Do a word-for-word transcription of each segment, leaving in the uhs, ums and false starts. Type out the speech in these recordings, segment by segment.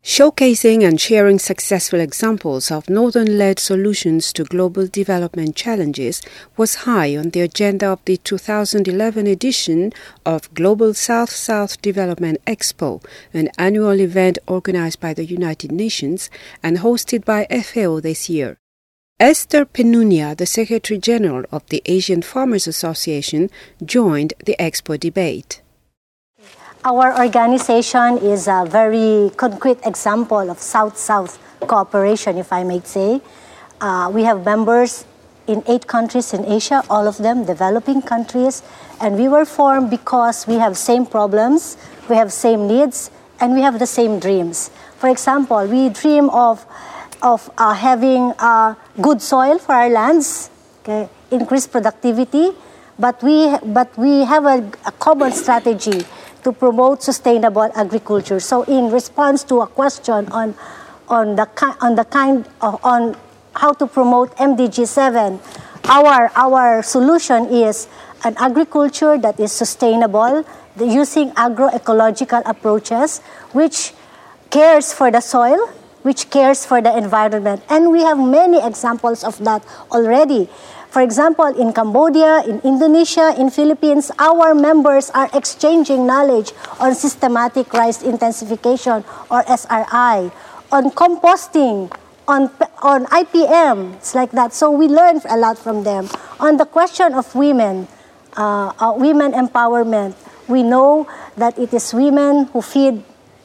Showcasing and sharing successful examples of Northern-led solutions to global development challenges was high on the agenda of the two thousand eleven edition of Global South-South Development Expo, an annual event organized by the United Nations and hosted by F A O this year. Esther Penunia, the Secretary General of the Asian Farmers Association, joined the expo debate. Our organization is a very concrete example of South-South cooperation, if I may say. Uh, we have members in eight countries in Asia, all of them developing countries, and we were formed because we have same problems, we have same needs, and we have the same dreams. For example, we dream of, of uh, having uh, good soil for our lands, okay, increased productivity, but we, but we have a, a common strategy to promote sustainable agriculture. So in response to a question on, on, the, on the kind of, on how to promote M D G seven, our, our solution is an agriculture that is sustainable, using agroecological approaches, which cares for the soil, which cares for the environment. And we have many examples of that already. For example, in Cambodia, in Indonesia, in Philippines, our members are exchanging knowledge on systematic rice intensification, or S R I, on composting, on, on I P M, it's like that. So we learn a lot from them. On the question of women, uh, uh, women empowerment, we know that it is women who feed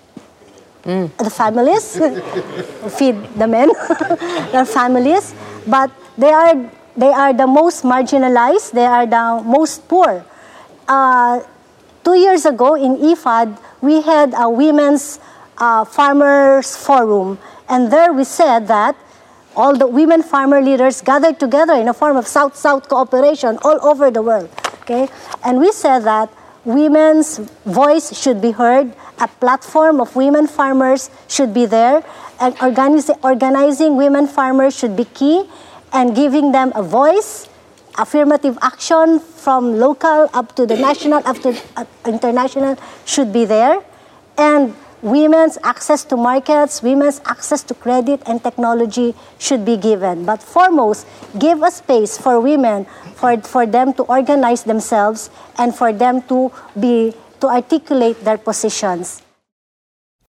mm. the families, feed the men, their families, but they are They are the most marginalized, they are the most poor. Uh, two years ago in I F A D, we had a women's uh, farmers forum, and there we said that all the women farmer leaders gathered together in a form of South-South cooperation all over the world, okay? And we said that women's voice should be heard, a platform of women farmers should be there, and organize, organizing women farmers should be key, and giving them a voice, affirmative action from local up to the national, up to uh, international should be there. And women's access to markets, women's access to credit and technology should be given. But foremost, give a space for women, for, for them to organize themselves and for them to, be, to articulate their positions.